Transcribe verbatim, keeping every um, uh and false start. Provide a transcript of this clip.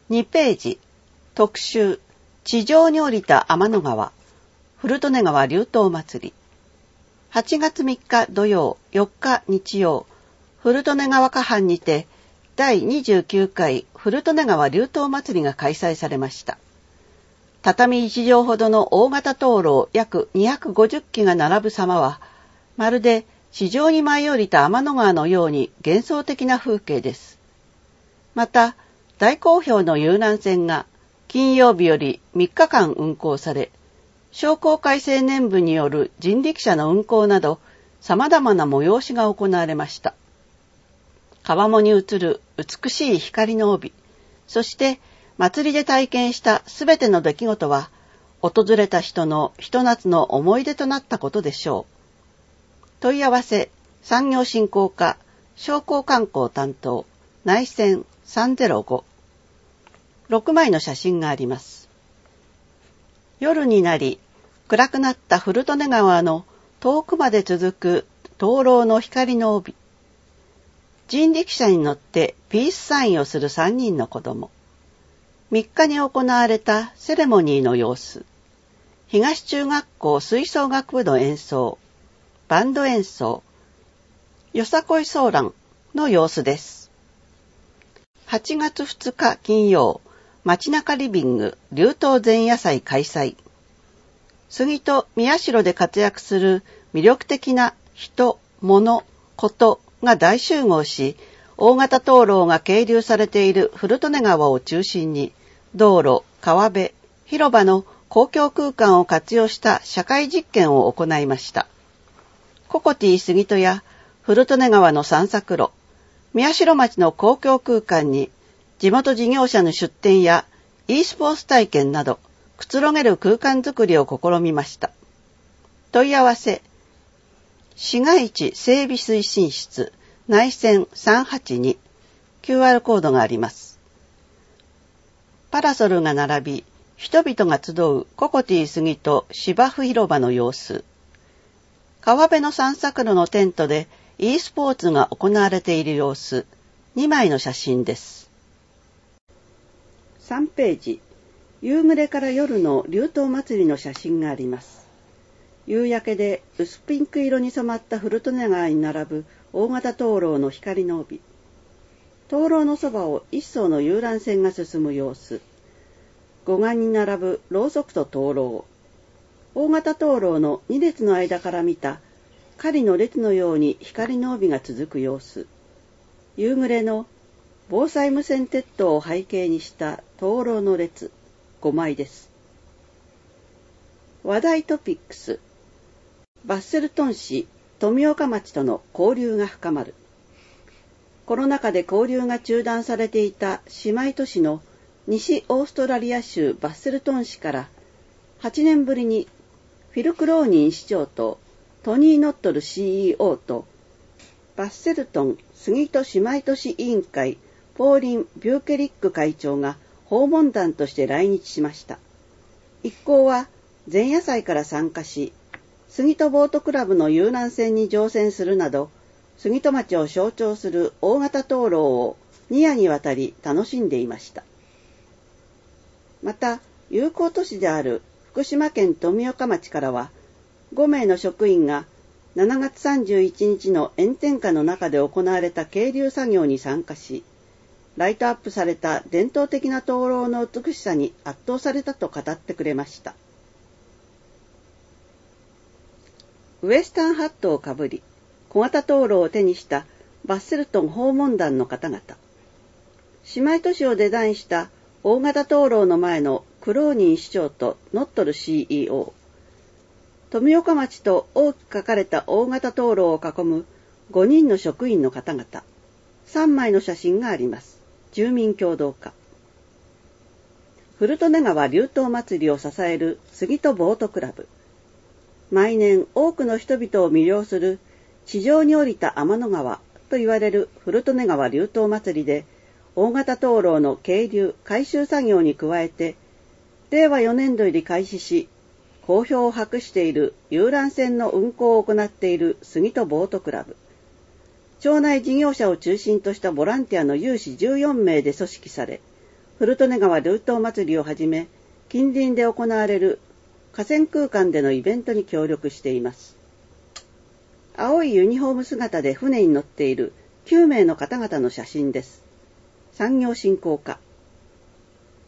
にページ、特集、地上に降りた天の川、古利根川流湯祭り。はちがつみっか土曜、よっか日曜、古利根川河畔にて、だいにじゅうきゅうかい古利根川流湯祭りが開催されました。畳いちじょうほどの大型灯籠約にひゃくごじゅっきが並ぶ様は、まるで地上に舞い降りた天の川のように幻想的な風景です。また、大好評の遊覧船が金曜日よりみっかかん運航され、商工会青年部による人力車の運行など様々な催しが行われました。川面に映る美しい光の帯、そして祭りで体験したすべての出来事は、訪れた人のひと夏の思い出となったことでしょう。問い合わせ、産業振興課、商工観光担当、内線さんぜろご。ろくまいの写真があります。夜になり、暗くなった古利根川の遠くまで続く灯籠の光の帯。人力車に乗ってピースサインをするさんにんの子供。みっかに行われたセレモニーの様子。東中学校吹奏楽部の演奏。バンド演奏。よさこいソーランの様子です。はちがつふつか金曜、街中リビング流湯前夜祭開催。杉戸宮代で活躍する魅力的な人、物、ことが大集合し、大型灯籠が係留されている古利根川を中心に、道路、川辺、広場の公共空間を活用した社会実験を行いました。ココティ杉戸や古利根川の散策路、宮代町の公共空間に地元事業者の出展や e スポーツ体験などくつろげる空間づくりを試みました。問い合わせ、市街地整備推進室内線さんはちに キューアール コードがあります。パラソルが並び、人々が集うココティ杉戸芝生広場の様子。川辺の散策路のテントで e スポーツが行われている様子。にまいの写真です。さんページ、夕暮れから夜の流湯祭りの写真があります。夕焼けで薄ピンク色に染まった古利根川に並ぶ大型灯籠の光の帯。灯籠のそばを一艘の遊覧船が進む様子。護岸に並ぶろうそくと灯籠。大型灯籠のにれつの間から見た狩りの列のように光の帯が続く様子。夕暮れの防災無線鉄塔を背景にした灯籠の列、ごまいです。話題トピックス。バッセルトン市富岡町との交流が深まる。コロナ禍で交流が中断されていた姉妹都市の西オーストラリア州バッセルトン市からはちねんぶりにフィル・クローニン市長とトニー・ノットル シーイーオー とバッセルトン杉戸姉妹都市委員会ポーリン・ビューケリック会長が訪問団として来日しました。一行は前夜祭から参加し、杉戸ボートクラブの遊覧船に乗船するなど、杉戸町を象徴する大型灯籠をに夜にわたり楽しんでいました。また、友好都市である福島県富岡町からは、ごめいの職員がしちがつさんじゅういちにちの炎天下の中で行われた係留作業に参加し、ライトアップされた伝統的な灯籠の美しさに圧倒されたと語ってくれました。ウエスタンハットをかぶり、小型灯籠を手にしたバッセルトン訪問団の方々。姉妹都市をデザインした大型灯籠の前のクローニン市長とノットル シーイーオー。富岡町と大きく書かれた大型灯籠を囲むごにんの職員の方々。さんまいの写真があります。住民協同課。古利根川流湯祭りを支える杉戸ボートクラブ。毎年多くの人々を魅了する地上に降りた天の川と言われる古利根川流湯祭りで、大型灯籠の係留・改修作業に加えて、れいわよねんどより開始し、好評を博している遊覧船の運航を行っている杉戸ボートクラブ。町内事業者を中心としたボランティアの有志じゅうよんめいで組織され、 古利根川流湯祭りをはじめ、近隣で行われる河川空間でのイベントに協力しています。青いユニフォーム姿で船に乗っているきゅうめいの方々の写真です。産業振興課。